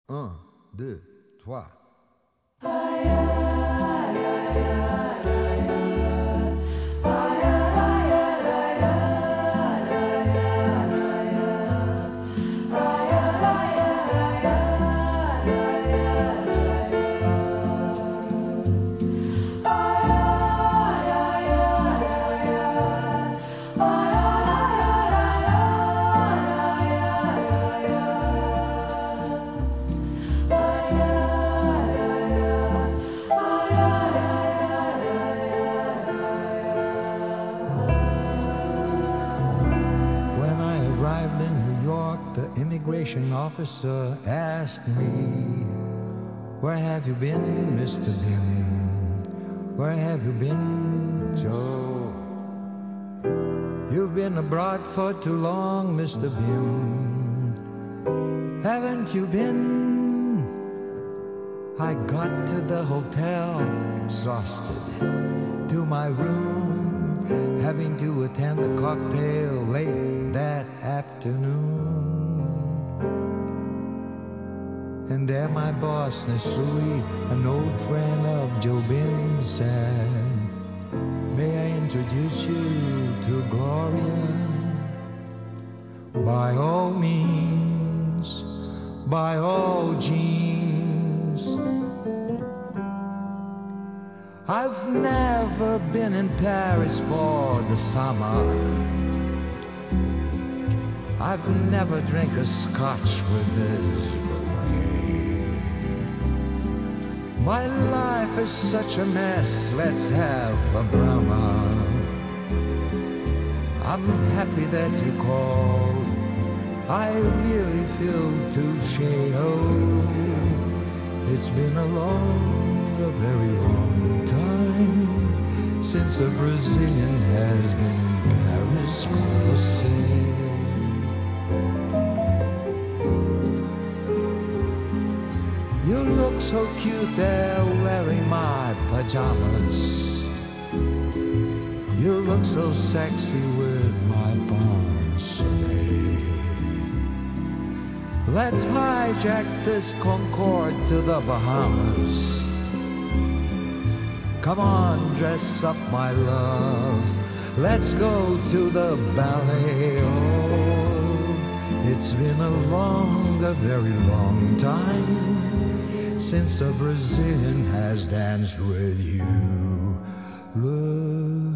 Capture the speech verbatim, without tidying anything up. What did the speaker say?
Un, deux, trois. When I arrived in New York, the immigration officer asked me, "Where have you been, Mister Bim? Where have you been, Joe? You've been abroad for too long, Mister Bim. Haven't you been?" I got to the hotel, exhausted, to my room, having to attend a cocktail late that afternoon. And there my boss, Nesui, an old friend of Joe Bim, said, "May I introduce you to Gloria?" By all means, by all genes. I've never been in Paris for the summer. I've never drank a scotch with this bouquet. My life is such a mess, let's have a drama. I'm happy that you called, I really feel touché. Oh, it's been a long, a very long time since a Brazilian has been in Paris, conversé. You look so cute there wearing my pajamas. You look so sexy with my bonsoleil. Let's hijack this Concorde to the Bahamas. Come on, dress up, my love. Let's go to the ballet. Oh, it's been a long, a very long time since a Brazilian has danced with you. Look.